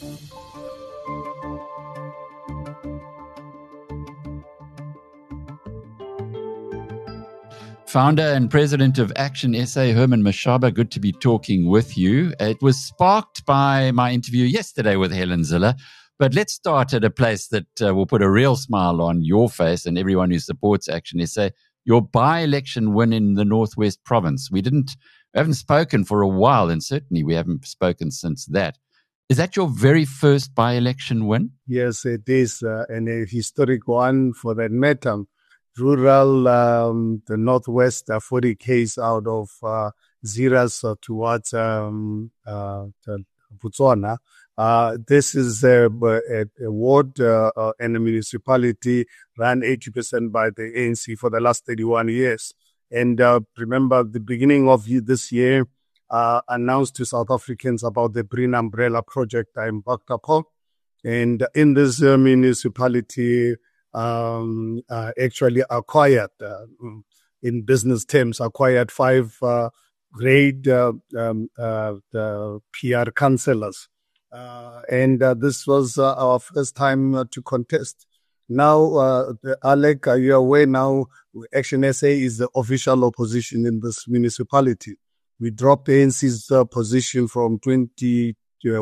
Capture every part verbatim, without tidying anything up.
Founder and president of Action S A, Herman Mashaba, good to be talking with you. It was sparked by my interview yesterday with Helen Zille. But let's start at a place that uh, will put a real smile on your face and everyone who supports Action S A, your by-election win in the Northwest Province. We didn't, we haven't spoken for a while, and certainly we haven't spoken since that. Is that your very first by-election win? Yes, it is, uh, and a historic one for that matter. Rural, um, the Northwest, uh, forty Ks out of uh, Zeerust uh, towards um, uh, Botswana. Uh, this is a, a, a ward uh, uh, and a municipality run eighty percent by the A N C for the last thirty-one years. And uh, remember, the beginning of this year uh, announced to South Africans about the Green Umbrella project I embarked upon. And in this uh, municipality, um, uh, actually acquired, uh, in business terms, acquired five uh, grade uh, um, uh, the P R councillors. Uh, and uh, this was uh, our first time uh, to contest. Now, uh, Alec, are you aware now, Action S A is the official opposition in this municipality. We dropped A N C's uh, position from twenty-two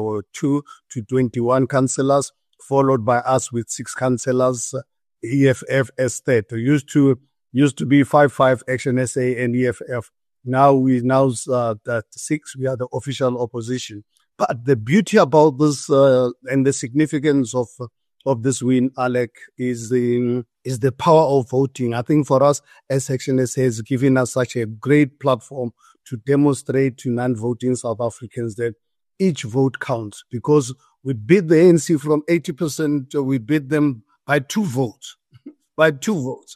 to twenty-one councillors, followed by us with six councillors, E F F as third. It used to, used to be five five Action S A and E F F. Now we now uh, that six, we are the official opposition. But the beauty about this uh, and the significance of of this win, Alec, is the is the power of voting. I think for us, as Action S A has given us such a great platform to demonstrate to non-voting South Africans that each vote counts, because we beat the A N C from eighty percent, we beat them by two votes. By two votes.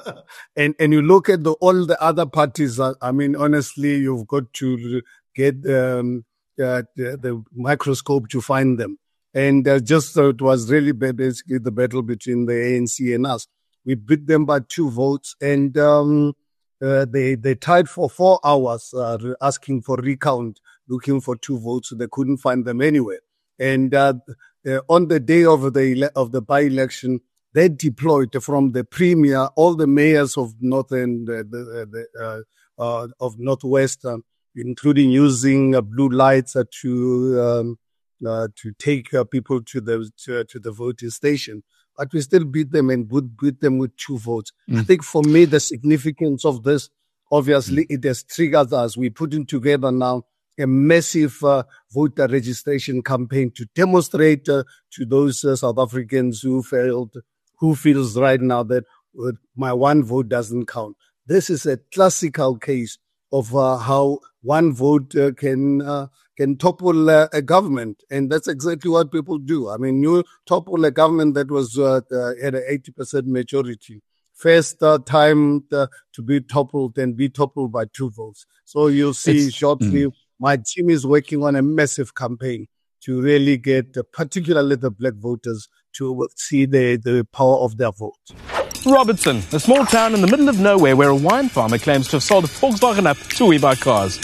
and and you look at the, all the other parties, uh, I mean, honestly, you've got to get um, uh, the, the microscope to find them. And uh, just uh, it was really basically the battle between the A N C and us. We beat them by two votes, and um, uh, they they tied for four hours uh, asking for recount, looking for two votes. They couldn't find them anywhere. And uh, uh, on the day of the ele- of the by-election, they deployed from the premier, all the mayors of Northern, uh, the, the, uh, uh, of Northwest, um, including using uh, blue lights uh, to um, uh, to take uh, people to the to, to the voting station. But we still beat them and would beat them with two votes. Mm. I think for me, the significance of this, obviously, it has triggered us. We're putting together now a massive uh, voter registration campaign to demonstrate uh, to those uh, South Africans who failed, who feels right now that uh, my one vote doesn't count. This is a classical case of uh, how one vote uh, can uh, can topple uh, a government, and that's exactly what people do. I mean, you topple a government that was uh, uh, at an eighty percent majority. First uh, time uh, to be toppled and be toppled by two votes. So you'll see it's, shortly, mm. my team is working on a massive campaign to really get, uh, particularly the black voters, to see the, the power of their vote. Robertson, a small town in the middle of nowhere where a wine farmer claims to have sold a Volkswagen Up to WeBuyCars.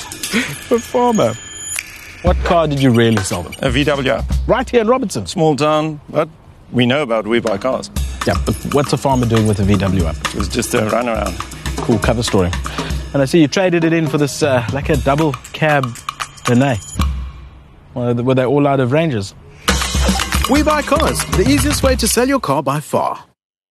A farmer. What car did you really sell them? A V W Up. Right here in Robertson. Small town, but we know about WeBuyCars. Yeah, but what's a farmer doing with a V W Up? It was just a runaround. Cool cover story. And I see you traded it in for this, uh, like a double cab Renee. Well, were they all out of ranges? WeBuyCars, the easiest way to sell your car by far.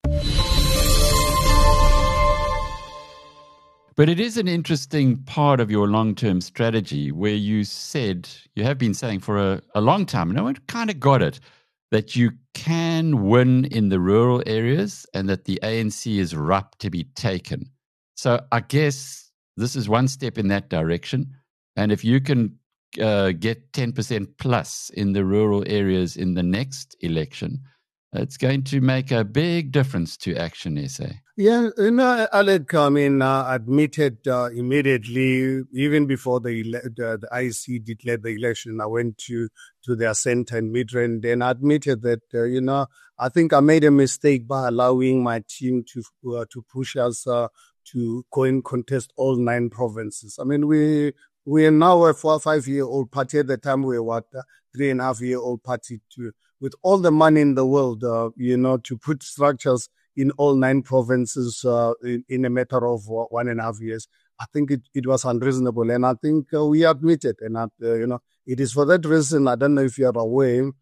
But it is an interesting part of your long-term strategy where you said, you have been saying for a, a long time, and I kind of got it, that you can win in the rural areas and that the A N C is ripe to be taken. So I guess this is one step in that direction. And if you can uh, get ten percent plus in the rural areas in the next election, it's going to make a big difference to Action S A. Yeah, you know, Alec, I mean, uh, admitted uh, immediately, even before the, the the I E C declared the election, I went to, to their center in Midrand and admitted that, uh, you know, I think I made a mistake by allowing my team to uh, to push us uh, to go and contest all nine provinces. I mean, we We are now a four or five year old party. At the time, we were what, uh, three and a half year old party to, with all the money in the world, uh, you know, to put structures in all nine provinces uh, in, in a matter of uh, one and a half years. I think it, it was unreasonable, and I think uh, we admit it. And, uh, you know, it is for that reason, I don't know if you're aware,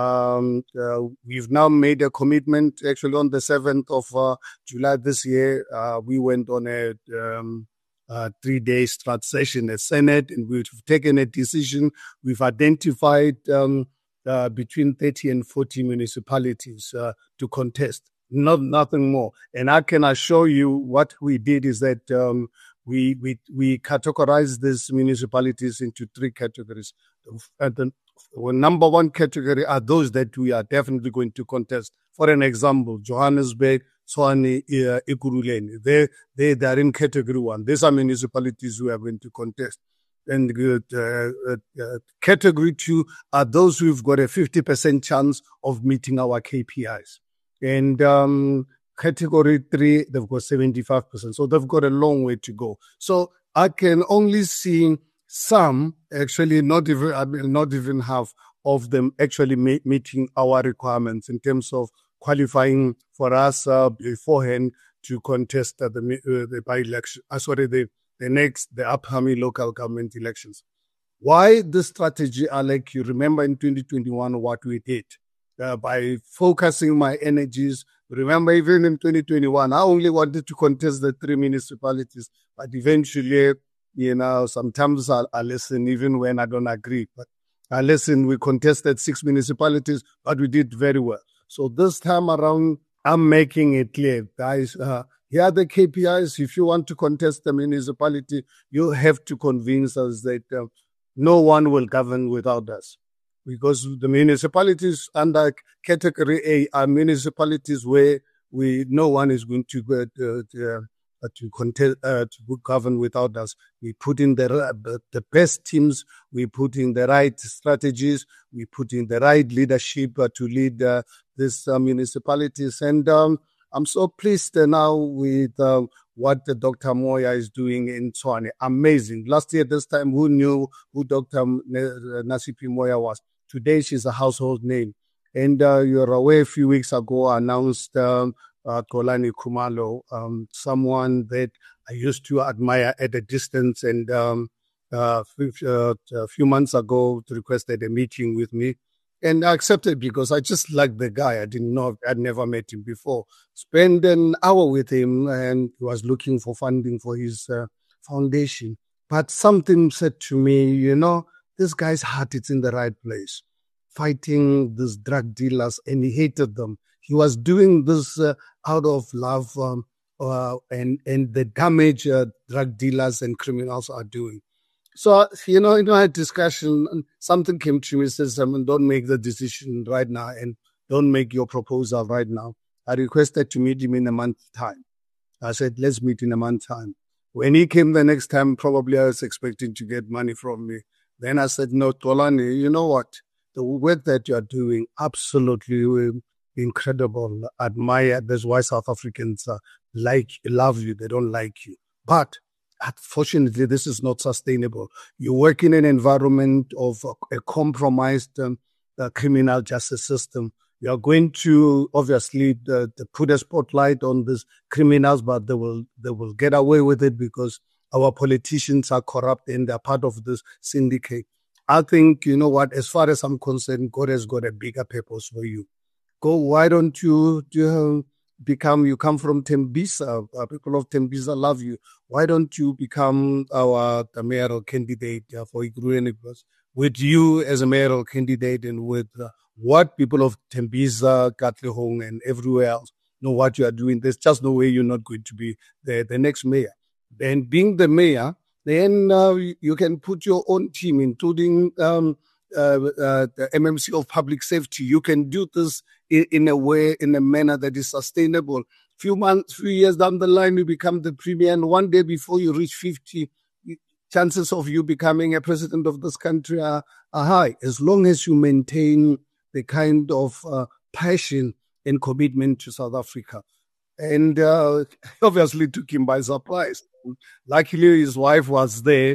um, uh, we've now made a commitment. Actually, on the seventh of uh, July this year, uh, we went on a um, uh, three-day strat session at Senate, and we've taken a decision. We've identified um, uh, between thirty and forty municipalities uh, to contest, not nothing more. And I can assure you what we did is that um, We, we, we categorize these municipalities into three categories. And the well, number one category are those that we are definitely going to contest. For an example, Johannesburg, Tshwane, uh, Ekurhuleni. They, they, they are in category one. These are municipalities we are going to contest. And uh, uh, uh, category two are those who've got a fifty percent chance of meeting our K P Is. And, um, category three, they've got seventy-five percent. So they've got a long way to go. So I can only see some, actually not even, I mean, not even half of them actually ma- meeting our requirements in terms of qualifying for us uh, beforehand to contest uh, the, uh, the by-election, uh, sorry, the, the next, the upcoming local government elections. Why this strategy, Alec? You remember in twenty twenty-one what we did uh, by focusing my energies. Remember, even in twenty twenty-one, I only wanted to contest the three municipalities, but eventually, you know, sometimes I, I listen even when I don't agree. But I listen, we contested six municipalities, but we did very well. So this time around, I'm making it clear, guys, uh, here are the K P Is. If you want to contest the municipality, you have to convince us that uh, no one will govern without us. Because the municipalities under category A are municipalities where we no one is going to uh, to, uh, to contest uh, to govern without us. We put in the the best teams, we put in the right strategies, we put in the right leadership uh, to lead uh, these uh, municipalities. And um, I'm so pleased uh, now with uh, what uh, Doctor Moya is doing in Tshwane. Amazing. Last year, this time, who knew who Doctor Nasiphi Moya was? Today, she's a household name. And uh, you're aware a few weeks ago, I announced um, uh, Xolani Khumalo, um, someone that I used to admire at a distance. And um, uh, uh, a few months ago, requested a meeting with me. And I accepted because I just liked the guy. I didn't know, I'd never met him before. Spent an hour with him, and he was looking for funding for his uh, foundation. But something said to me, you know, this guy's heart is in the right place, fighting these drug dealers, and he hated them. He was doing this uh, out of love um, uh, and, and the damage uh, drug dealers and criminals are doing. So, you know, in our discussion, something came to me and says, Simon, don't make the decision right now and don't make your proposal right now. I requested to meet him in a month's time. I said, let's meet in a month's time. When he came the next time, probably I was expecting to get money from me. Then I said, no, Xolani, you know what? The work that you're doing, absolutely incredible. Admire. That's why South Africans uh, like, love you. They don't like you. But unfortunately, this is not sustainable. You work in an environment of a compromised um, uh, criminal justice system. You are going to obviously uh, put a spotlight on these criminals, but they will they will get away with it because our politicians are corrupt and they're part of this syndicate. I think, you know what, as far as I'm concerned, God has got a bigger purpose for you. Go, why don't you, you become, you come from Tembisa, uh, people of Tembisa love you. Why don't you become our the mayoral candidate uh, for Ekurhuleni? With you as a mayoral candidate and with uh, what people of Tembisa, Katlehong, and everywhere else know what you are doing, there's just no way you're not going to be the, the next mayor. And being the mayor, then uh, you can put your own team, including um, uh, uh, the M M C of Public Safety. You can do this in, in a way, in a manner that is sustainable. Few months, few years down the line, you become the premier, and one day before you reach fifty, chances of you becoming a president of this country are, are high, as long as you maintain the kind of uh, passion and commitment to South Africa. And uh, obviously took him by surprise. Luckily, his wife was there,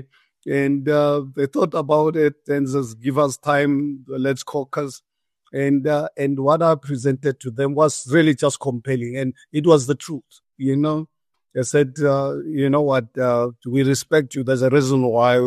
And uh, they thought about it and just give us time, let's caucus. And uh, and what I presented to them was really just compelling. And it was the truth, you know. I said, uh, you know what, uh, we respect you. There's a reason why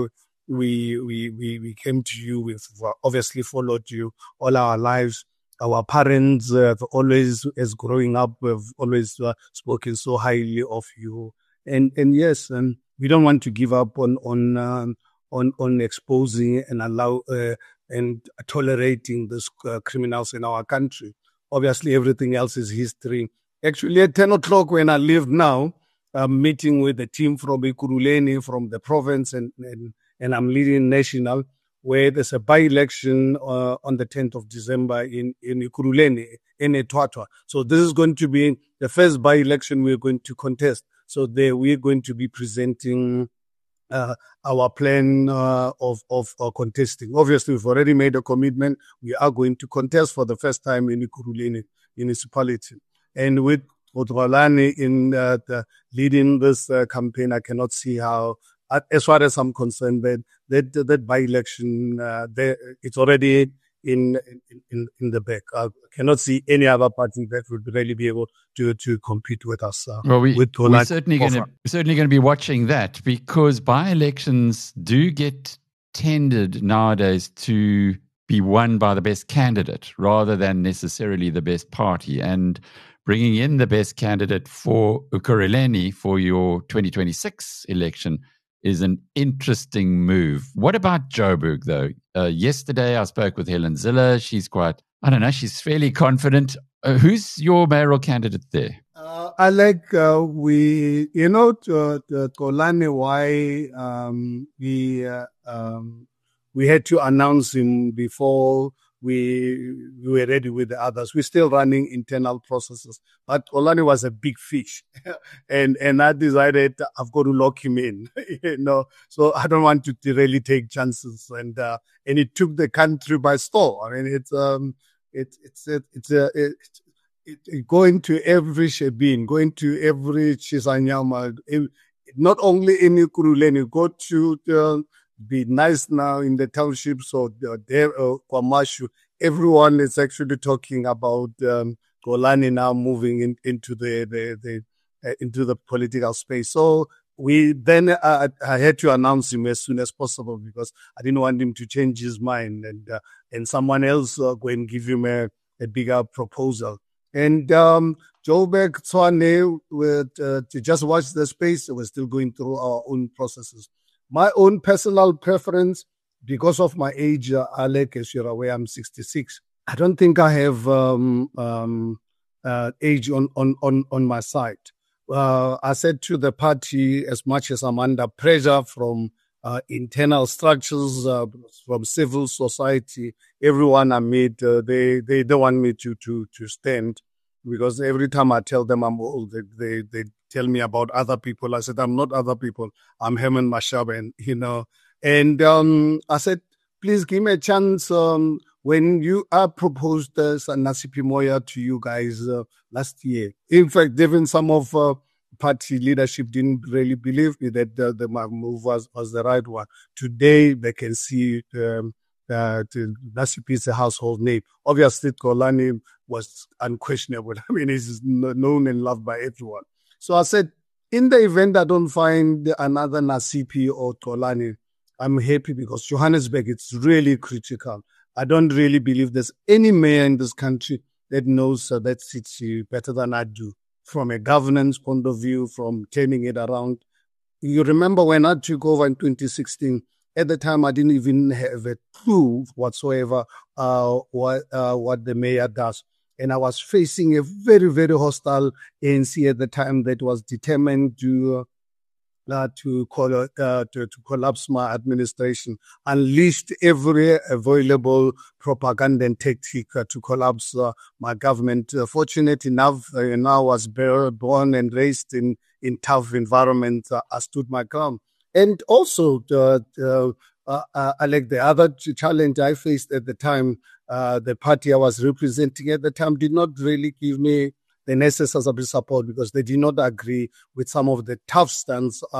we we we, we came to you. We've obviously followed you all our lives. Our parents uh, have always, as growing up, have always uh, spoken so highly of you. And and yes, and we don't want to give up on on um, on on exposing and allow uh, and tolerating these uh, criminals in our country. Obviously, everything else is history. Actually, at ten o'clock when I leave now, I'm meeting with the team from Ekurhuleni, from the province, and and, and I'm leading national, where there's a by-election uh, on the tenth of December in, in Ekurhuleni, in eThwathwa. So this is going to be the first by-election we're going to contest. So there we're going to be presenting uh, our plan uh, of, of uh, contesting. Obviously, we've already made a commitment. We are going to contest for the first time in Ekurhuleni municipality. And with Xolani in uh, the, leading this uh, campaign, I cannot see how, as far as I'm concerned, that that, that by-election, uh, there, it's already in, in in the back. I cannot see any other party that would really be able to to compete with us. Uh, well, we, with we're certainly going to certainly going to be watching that, because by-elections do get tended nowadays to be won by the best candidate rather than necessarily the best party. And bringing in the best candidate for Ekurhuleni for your twenty twenty-six election is an interesting move. What about Joburg, though? Uh, yesterday, I spoke with Helen Zille. She's quite, I don't know, she's fairly confident. Uh, who's your mayoral candidate there? Uh, I like, uh, we, you know, to, to Xolani, why um, we, uh, um, we had to announce him before we, we were ready with the others. We're still running internal processes. But Xolani was a big fish. and and I decided I've got to lock him in. you know, So I don't want to, to really take chances. And uh, and it took the country by storm. I mean, it's um, it, it's it, it's a it, it, it, going to every Shebeen, going to every Chisanyama, not only in Ekurhuleni, go to the Be Nice now in the townships or uh, there, uh, Kwamashu. Everyone is actually talking about um, Xolani now moving in, into the, the, the uh, into the political space. So we then uh, I had to announce him as soon as possible because I didn't want him to change his mind and uh, and someone else uh, go and give him a, a bigger proposal. And um, Joburg, Tshwane, with uh, to just watch the space. We're still going through our own processes. My own personal preference, because of my age, uh, Alec, as you're aware, I'm sixty-six. I don't think I have um, um, uh, age on, on, on, on my side. Uh, I said to the party, as much as I'm under pressure from uh, internal structures, uh, from civil society, everyone I meet, uh, they, they don't want me to, to, to stand. Because every time I tell them I'm old, they, they, they tell me about other people. I said, I'm not other people. I'm Herman Mashaba, and, you know. And um, I said, please give me a chance. Um, when you I proposed uh, Nasipi Moya to you guys uh, last year. In fact, even some of uh, party leadership didn't really believe me that uh, the move was, was the right one. Today, they can see um, uh, Nasipi is a household name. Obviously, Xolani was unquestionable. I mean, he's known and loved by everyone. So I said, in the event I don't find another Nasipi or Xolani, I'm happy because Johannesburg, it's really critical. I don't really believe there's any mayor in this country that knows uh, that city better than I do. From a governance point of view, from turning it around. You remember when I took over in twenty sixteen, at the time I didn't even have a clue whatsoever uh, what, uh, what the mayor does. And I was facing a very, very hostile A N C at the time that was determined to uh, to, call, uh, to to collapse my administration, unleashed every available propaganda and tactic uh, to collapse uh, my government. Uh, fortunate enough, uh, you know, I was born and raised in in tough environment. Uh, I stood my ground, and also uh, uh, uh, uh, like the other challenge I faced at the time. Uh, the party I was representing at the time did not really give me the necessary support because they did not agree with some of the tough stance uh,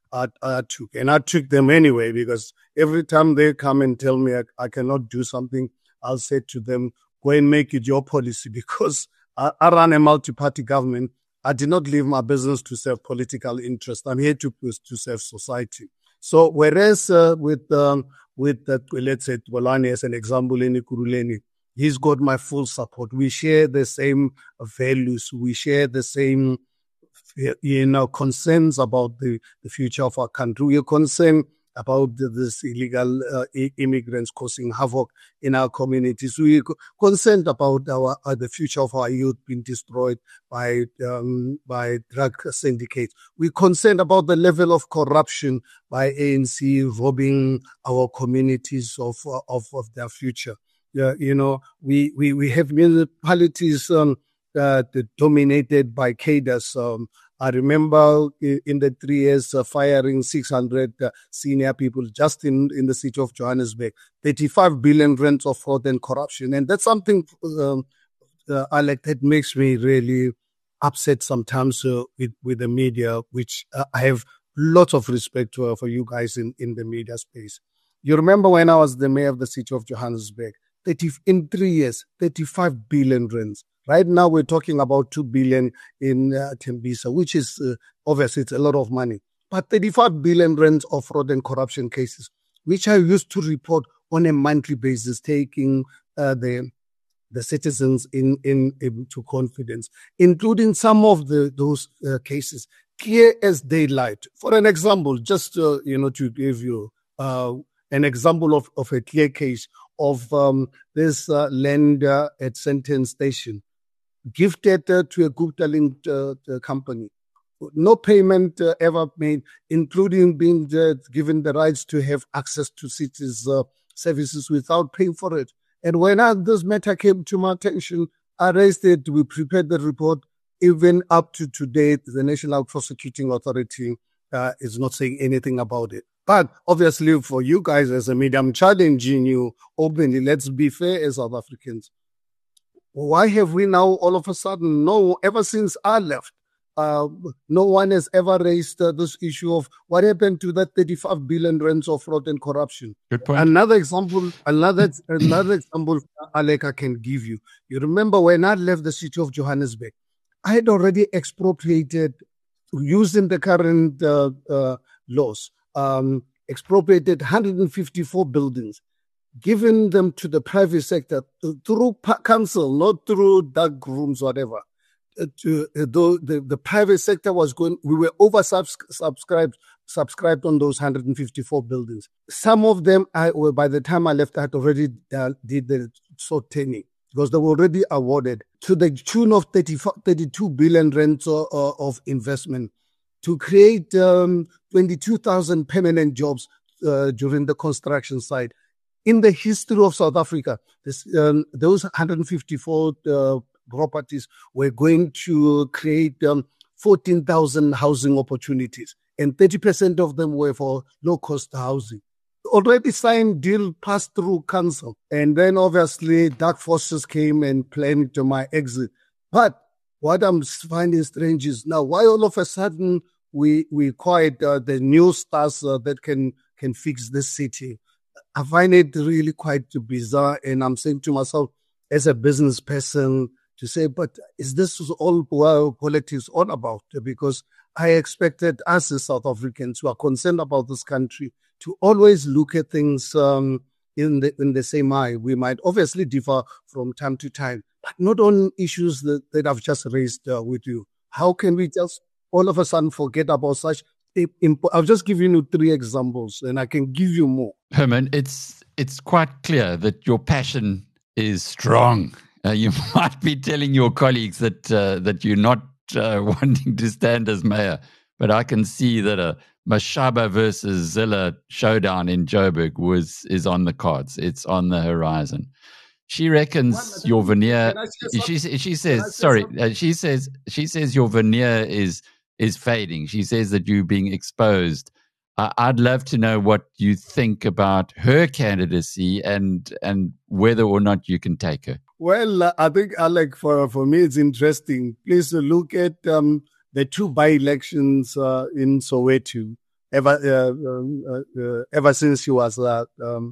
I, I took. And I took them anyway, because every time they come and tell me I, I cannot do something, I'll say to them, go and make it your policy, because I, I run a multi-party government. I did not leave my business to serve political interest. I'm here to, to serve society. So whereas uh, with, um, with uh, let's say, Twalani as an example, in Ekurhuleni, he's got my full support. We share the same values. We share the same, you know, concerns about the, the future of our country. We are concerned about the, this illegal uh, immigrants causing havoc in our communities. We are concerned about our uh, the future of our youth being destroyed by um, by drug syndicates. We're concerned about the level of corruption by A N C robbing our communities of of, of their future. Yeah, you know, we, we, we have municipalities um, uh, dominated by cadres. Um, I remember in the three years uh, firing six hundred uh, senior people just in, in the city of Johannesburg, thirty-five billion rents of fraud and corruption. And that's something, um, uh, Alec, that makes me really upset sometimes uh, with, with the media, which uh, I have lots of respect for, for you guys in, in the media space. You remember when I was the mayor of the city of Johannesburg, thirty, in three years, thirty-five billion rents. Right now, we're talking about two billion in uh, Tembisa, which is uh, obviously it's a lot of money. But thirty-five billion rents of fraud and corruption cases, which I used to report on a monthly basis, taking uh, the the citizens in, in into confidence, including some of the those uh, cases clear as daylight. For an example, just uh, you know to give you uh, an example of, of a clear case of um, this uh, land uh, at Sandton Station, gifted uh, to a Gupta-linked uh, uh, company. No payment uh, ever made, including being uh, given the rights to have access to cities' uh, services without paying for it. And when I, this matter came to my attention, I raised it, we prepared the report. Even up to today, the National Prosecuting Authority uh, is not saying anything about it. But obviously for you guys as a media, I'm challenging you openly. Let's be fair as South Africans. Why have we now all of a sudden, no, ever since I left, uh, no one has ever raised uh, this issue of what happened to that thirty-five billion rents of fraud and corruption. Good point. Another example, another, another example, Alec, I can give you. You remember when I left the city of Johannesburg, I had already expropriated, using the current uh, uh, laws, um, expropriated one hundred fifty-four buildings, giving them to the private sector through council, not through dark rooms, whatever. Uh, to, uh, the, the, the private sector was going, we were oversubscribed subscribed on those one hundred fifty-four buildings. Some of them, I, well, by the time I left, I had already uh, did the sorting because they were already awarded to the tune of thirty-two billion rents uh, of investment to create um, twenty-two thousand permanent jobs uh, during the construction side. In the history of South Africa, this, um, those one hundred fifty-four uh, properties were going to create um, fourteen thousand housing opportunities, and thirty percent of them were for low-cost housing. Already signed deal passed through council, and then obviously dark forces came and planned to my exit. But what I'm finding strange is now why all of a sudden we we quiet uh, the new stars uh, that can can fix this city. I find it really quite bizarre, and I'm saying to myself, as a business person, to say, but is this all what politics all about? Because I expected us as South Africans who are concerned about this country to always look at things um, in the in the same eye. We might obviously differ from time to time, but not on issues that, that I've just raised uh, with you. How can we just all of a sudden forget about such? I've just given you three examples, and I can give you more. Herman, it's it's quite clear that your passion is strong. Uh, you might be telling your colleagues that uh, that you're not uh, wanting to stand as mayor, but I can see that a Mashaba versus Zilla showdown in Joburg was is on the cards. It's on the horizon. She reckons your veneer. She she says sorry. Uh, she says she says your veneer is is fading. She says that you're being exposed. Uh, I'd love to know what you think about her candidacy and and whether or not you can take her. Well, uh, I think, Alec, for, for me, it's interesting. Please look at um, the two by-elections uh, in Soweto. ever uh, uh, uh, ever since she was uh, um,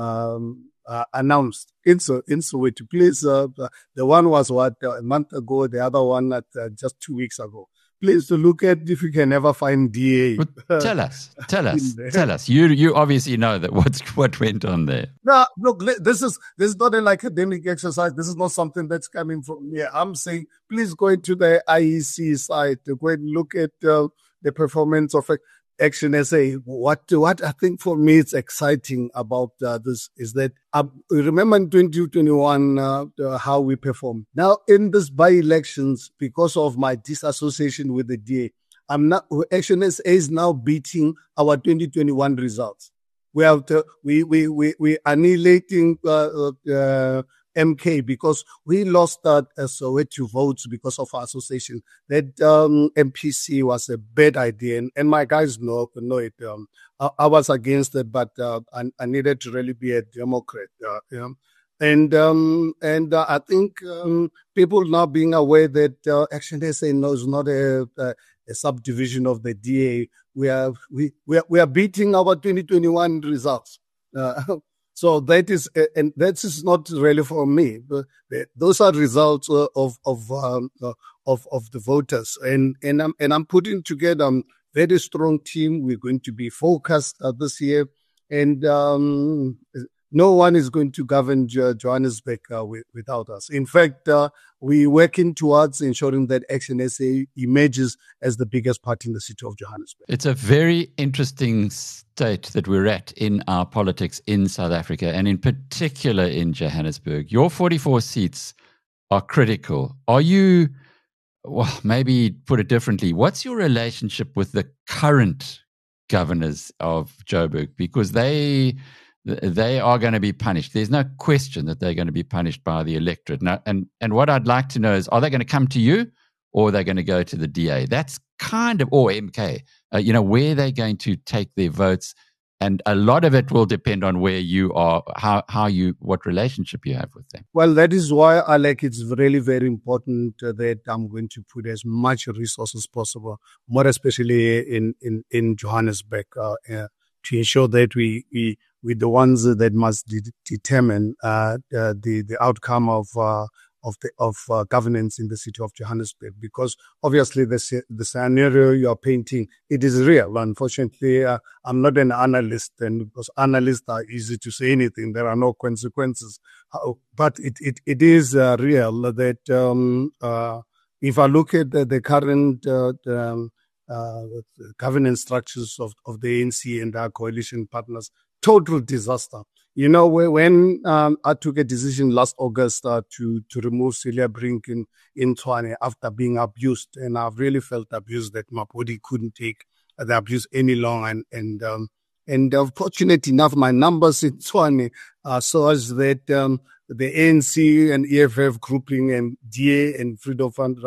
um, uh, announced in so in Soweto. Please, uh, the one was what uh, a month ago, the other one at uh, just two weeks ago. Please to look at if you can ever find D A. Well, tell us, tell us, tell us. You you obviously know that what's what went on there. No, look, this is this is not an academic exercise. This is not something that's coming from me. I'm saying, please go into the I E C site, go and look at uh, the performance of Action S A. What what I think for me it's exciting about uh, this is that uh, remember in twenty twenty-one uh, uh, how we performed. Now in this by-elections, because of my disassociation with the D A, I'm not Action S A is now beating our twenty twenty-one results. We have to, we we we we annihilating uh, uh, M K because we lost that uh, Soweto votes because of our association. That um, M P C was a bad idea, and, and my guys know know it. Um, I, I was against it, but uh, I, I needed to really be a Democrat. Uh, you know? And um, and uh, I think um, people now being aware that uh, Action S A knows not a, a a subdivision of the D A. We are we we are, we are beating our twenty twenty-one results. Uh, so that is and that is not really for me. But those are results uh, of of um, uh, of of the voters, and and I'm and I'm putting together a very strong team. We're going to be focused uh, this year, and um, no one is going to govern Johannesburg uh, without us. In fact, uh, we're working towards ensuring that Action S A emerges as the biggest party in the city of Johannesburg. It's a very interesting state that we're at in our politics in South Africa, and in particular in Johannesburg. Your forty-four seats are critical. Are you, well, maybe put it differently, what's your relationship with the current governors of Joburg? Because they... They are going to be punished. There's no question that they're going to be punished by the electorate. Now, and, and what I'd like to know is, are they going to come to you or are they going to go to the D A? That's kind of, or M K, uh, you know, where they're going to take their votes. And a lot of it will depend on where you are, how, how you, what relationship you have with them. Well, that is why I like it's really, very important uh, that I'm going to put as much resources as possible, more especially in, in, in Johannesburg, uh, uh, to ensure that we, we, we're the ones that must de- determine uh, uh, the the outcome of uh, of the of uh, governance in the city of Johannesburg. Because obviously the the scenario you are painting, it is real. Unfortunately, uh, I'm not an analyst, and because analysts are easy to say anything, there are no consequences. Uh, but it it it is uh, real that um, uh, if I look at the, the current uh, the, uh, governance structures of of the A N C and our coalition partners. Total disaster. You know, when um, I took a decision last August uh, to to remove Celia Brink in, in Tshwane after being abused, and I've really felt abused that my body couldn't take the abuse any longer. And and um, and uh, fortunate enough, my numbers in Tshwane are such that um, the A N C and E F F grouping and D A and Freedom Fund,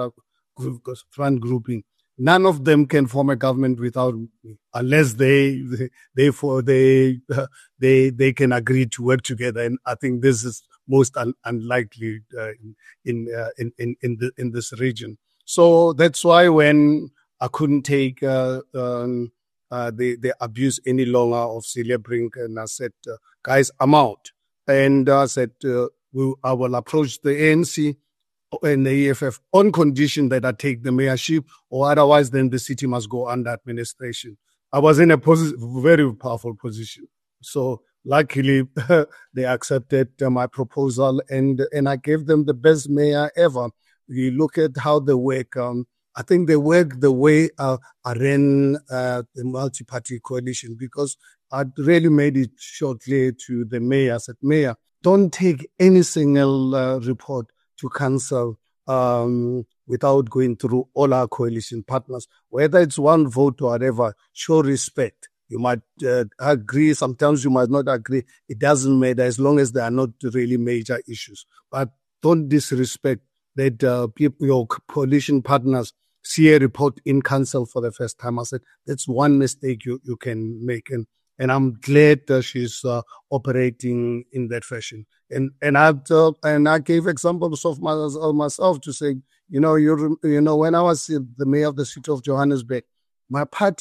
Fund grouping, none of them can form a government without me, unless they they they for they uh, they they can agree to work together. And I think this is most un- unlikely uh, in uh, in in in, the, in this region. So that's why when I couldn't take uh, um, uh, the the abuse any longer of Celia Brink, and I said, uh, guys, I'm out. And I said, uh, we, I will approach the A N C and the E F F on condition that I take the mayorship, or otherwise then the city must go under administration. I was in a posi- very powerful position. So luckily they accepted uh, my proposal, and, and I gave them the best mayor ever. You look at how they work. Um, I think they work the way uh, I ran uh, the multi-party coalition, because I really made it shortly to the mayor. I said, Mayor, don't take any single uh, report to council um, without going through all our coalition partners. Whether it's one vote or whatever, show respect. You might uh, agree, sometimes you might not agree. It doesn't matter as long as there are not really major issues. But don't disrespect that uh, people, your coalition partners see a report in council for the first time. I said, that's one mistake you, you can make. And And I'm glad that she's uh, operating in that fashion. And and I uh, and I gave examples of, my, of myself to say, you know, you you know, when I was the mayor of the city of Johannesburg, my party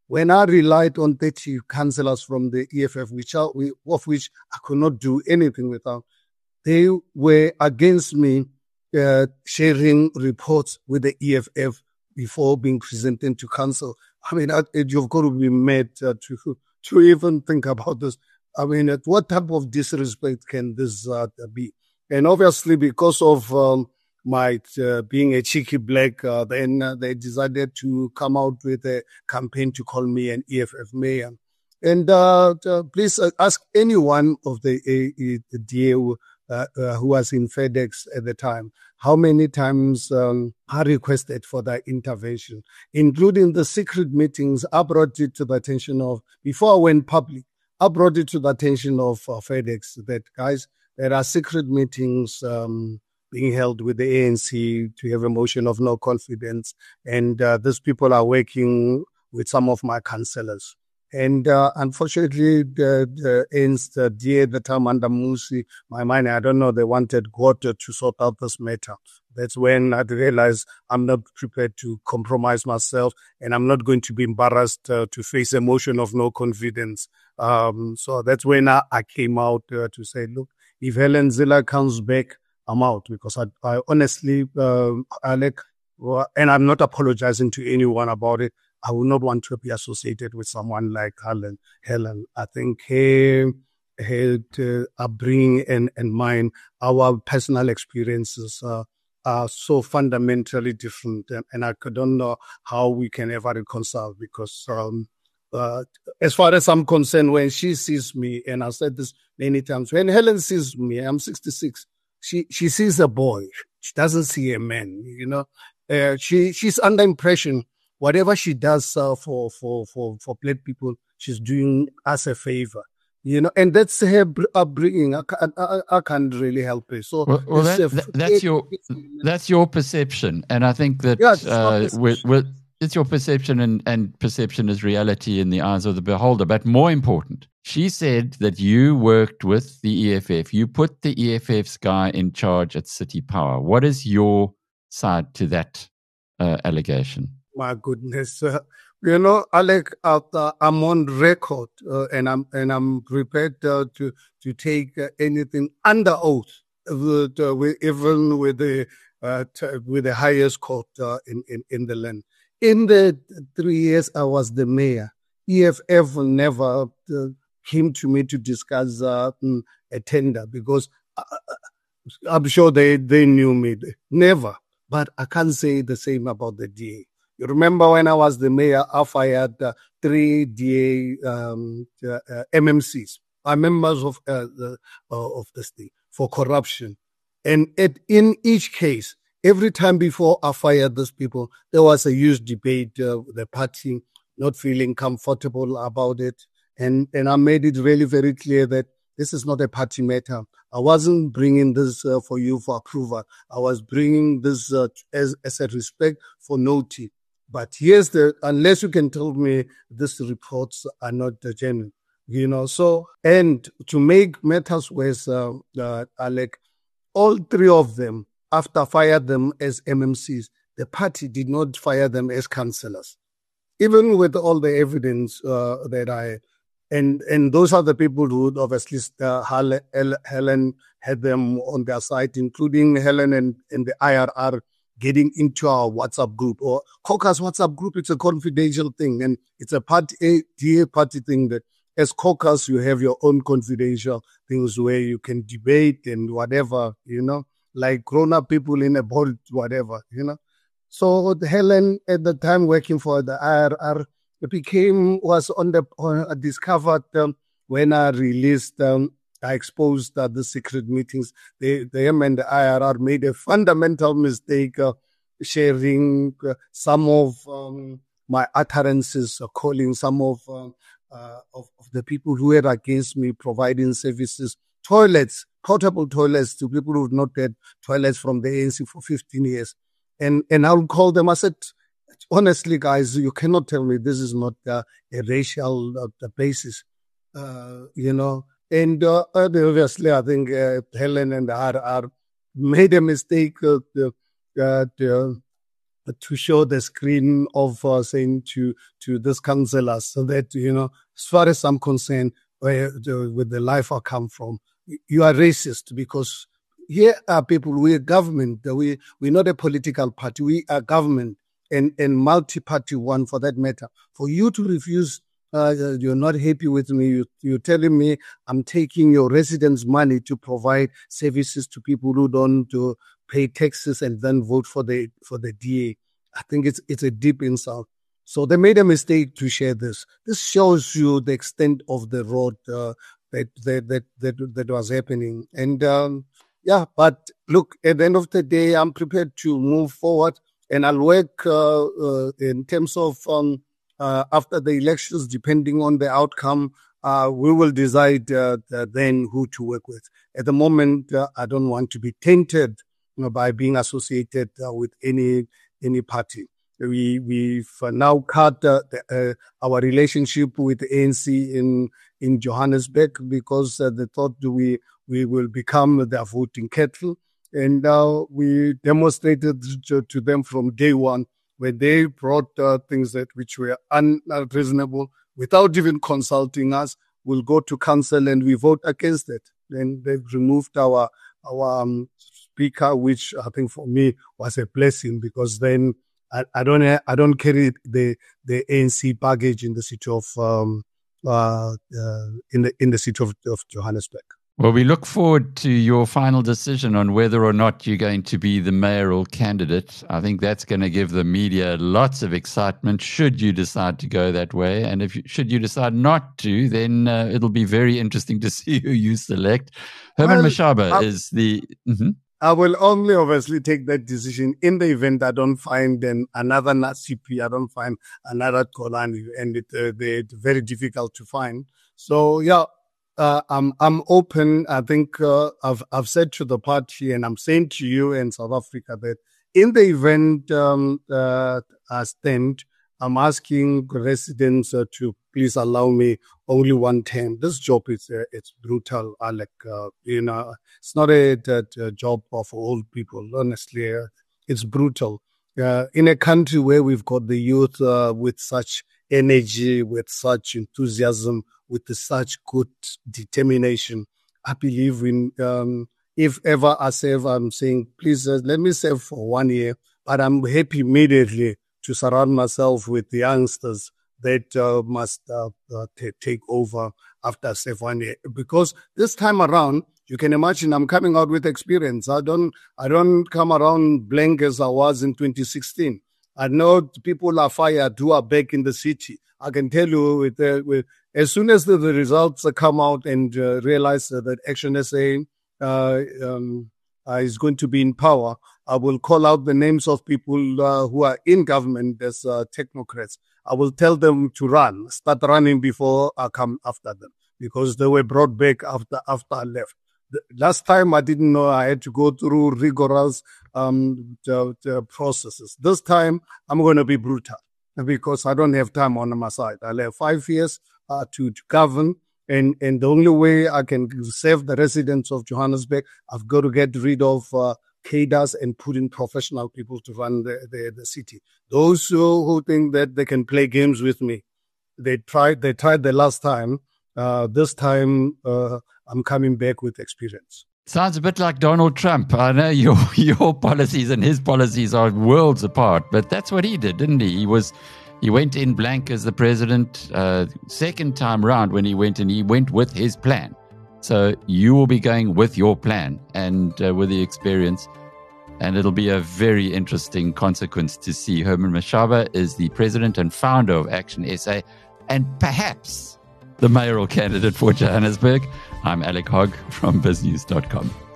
when I relied on thirty councillors from the E F F, which are, of which I could not do anything without, they were against me uh, sharing reports with the E F F before being presented to council. I mean, I, you've got to be mad uh, to to even think about this. I mean, at what type of disrespect can this uh, be? And obviously, because of um, my uh, being a cheeky black, uh, then uh, they decided to come out with a campaign to call me an E F F mayor. And uh, uh, please uh, ask anyone of the uh, D A uh, uh, who was in FedEx at the time how many times um, I requested for that intervention, including the secret meetings. I brought it to the attention of, before I went public, I brought it to the attention of uh, FedEx that, guys, there are secret meetings um, being held with the A N C to have a motion of no confidence. And uh, these people are working with some of my councillors. And uh, unfortunately, the, the, the D A at the time under Musi, my mind, I don't know, they wanted God to sort out this matter. That's when I realized I'm not prepared to compromise myself, and I'm not going to be embarrassed uh, to face a motion of no confidence. Um, so that's when I, I came out uh, to say, look, if Helen Zille comes back, I'm out, because I, I honestly, uh, Alec, well, and I'm not apologizing to anyone about it, I would not want to be associated with someone like Helen. Helen, I think her, her uh, upbringing and, and mine, our personal experiences uh, are so fundamentally different, and, and I don't know how we can ever reconcile, because um, uh, as far as I'm concerned, when she sees me, and I've said this many times, when Helen sees me, I'm sixty-six, she, she sees a boy. She doesn't see a man, you know. Uh, she she's under impression whatever she does uh, for, for, for, for black people, she's doing us a favor, you know, and that's her upbringing. I, I, I can't really help it. So well, well that, that, that's your that's your perception, and I think that yeah, uh, with, with, it's your perception, and, and perception is reality in the eyes of the beholder. But more important, she said that you worked with the E F F. You put the E F F's guy in charge at City Power. What is your side to that uh, allegation? My goodness, uh, you know, Alec, uh, I'm on record, uh, and I'm and I'm prepared uh, to to take uh, anything under oath, with, uh, with, even with the uh, t- with the highest court uh, in, in in the land. In the three years I was the mayor, E F F never uh, came to me to discuss uh, a tender, because I, I'm sure they they knew me. Never, but I can't say the same about the D A. You remember when I was the mayor, I fired uh, three D A um, uh, uh, M M Cs, are members of uh, the, uh, of the state, for corruption. And it, in each case, every time before I fired those people, there was a huge debate, uh, the party not feeling comfortable about it. And, and I made it really very clear that this is not a party matter. I wasn't bringing this uh, for you for approval. I was bringing this uh, as, as a respect for Noti. But here's the, unless you can tell me these reports are not uh, genuine, you know. So, and to make matters worse, uh, uh, Alec, all three of them, after I fired them as M M Cs, the party did not fire them as councillors, even with all the evidence uh, that I, and and those are the people who obviously uh, Helen had them on their side, including Helen and, and the I R R. Getting into our WhatsApp group, or caucus WhatsApp group. It's a confidential thing, and it's a party, a D A party thing that as caucus, you have your own confidential things where you can debate and whatever, you know, like grown-up people in a board, whatever, you know. So Helen, at the time working for the I R R, it became, was on the, uh, discovered um, when I released um, I exposed uh, the secret meetings. They, them and the I R R made a fundamental mistake, uh, sharing uh, some of um, my utterances, uh, calling some of, uh, uh, of of the people who were against me providing services, toilets, portable toilets to people who've not had toilets from the A N C for fifteen years. And and I'll call them. I said, honestly, guys, you cannot tell me this is not uh, a racial uh, basis, uh, you know. And uh, obviously, I think uh, Helen and the I R R made a mistake uh, to, uh, to, to show the screen of uh, saying to to this councillors, so that, you know, as far as I'm concerned, where the, with the life I come from, you are racist, because here are people, we are government, we, we're not a political party, we are government, and, and multi-party one for that matter. For you to refuse, uh, you're not happy with me, you, you're telling me I'm taking your residents' money to provide services to people who don't uh, pay taxes and then vote for the for the D A. I think it's it's a deep insult. So they made a mistake to share this. This shows you the extent of the road uh, that, that that that that was happening. And um, yeah, but look, at the end of the day, I'm prepared to move forward, and I'll work uh, uh, in terms of um, uh, after the elections, depending on the outcome. Uh, we will decide uh, then who to work with. At the moment, uh, I don't want to be tainted, you know, by being associated uh, with any any party. We we've now cut uh, the, uh, our relationship with the A N C in in Johannesburg, because uh, they thought we we will become their voting cattle, and uh, we demonstrated to, to them from day one when they brought uh, things that which were unreasonable without even consulting us. We'll go to council and we vote against it. Then they've removed our our um, speaker, which I think for me was a blessing, because then I, I don't I don't carry the the A N C baggage in the city of um, uh, uh, in the in the city of, of Johannesburg. Well, we look forward to your final decision on whether or not you're going to be the mayoral candidate. I think that's going to give the media lots of excitement should you decide to go that way. And if you, should you decide not to, then uh, it'll be very interesting to see who you select. Herman Well, Mashaba I- is the... Mhm. I will only obviously take that decision in the event I don't find an, another Nasipi, I don't find another Kolani, and it, uh, they're very difficult to find. So yeah, uh, I'm I'm open. I think uh, I've I've said to the party, and I'm saying to you in South Africa, that in the event um, uh, I stand, I'm asking residents uh, to please allow me only one term. This job is uh, it's brutal, Alec. Uh, you know, it's not a, a, a job of old people. Honestly, uh, it's brutal. Uh, in a country where we've got the youth uh, with such energy, with such enthusiasm, with such good determination, I believe in. Um, if ever I serve, I'm saying, please uh, let me serve for one year, but I'm happy immediately to surround myself with the youngsters that uh, must uh, uh, t- take over after one year. Because this time around, you can imagine I'm coming out with experience. I don't, I don't come around blank as I was in twenty sixteen. I know people are fired who are back in the city. I can tell you, with, uh, with as soon as the, the results come out and uh, realize uh, that Action S A uh, um, uh, is going to be in power, I will call out the names of people uh, who are in government as uh, technocrats. I will tell them to run, start running before I come after them, because they were brought back after after I left. The last time I didn't know I had to go through rigorous um, the, the processes. This time I'm going to be brutal, because I don't have time on my side. I'll have five years uh, to, to govern. And, and the only way I can serve the residents of Johannesburg, I've got to get rid of uh, cadres and put in professional people to run the, the, the city. Those who, who think that they can play games with me, they tried, they tried the last time. Uh, this time, uh, I'm coming back with experience. Sounds a bit like Donald Trump. I know your your policies and his policies are worlds apart, but that's what he did, didn't he? He was he went in blank as the president. Uh, second time round when he went in, he went with his plan. So you will be going with your plan and uh, with the experience, and it'll be a very interesting consequence to see. Herman Mashaba is the president and founder of Action S A, and perhaps the mayoral candidate for Johannesburg. I'm Alec Hogg from biz news dot com.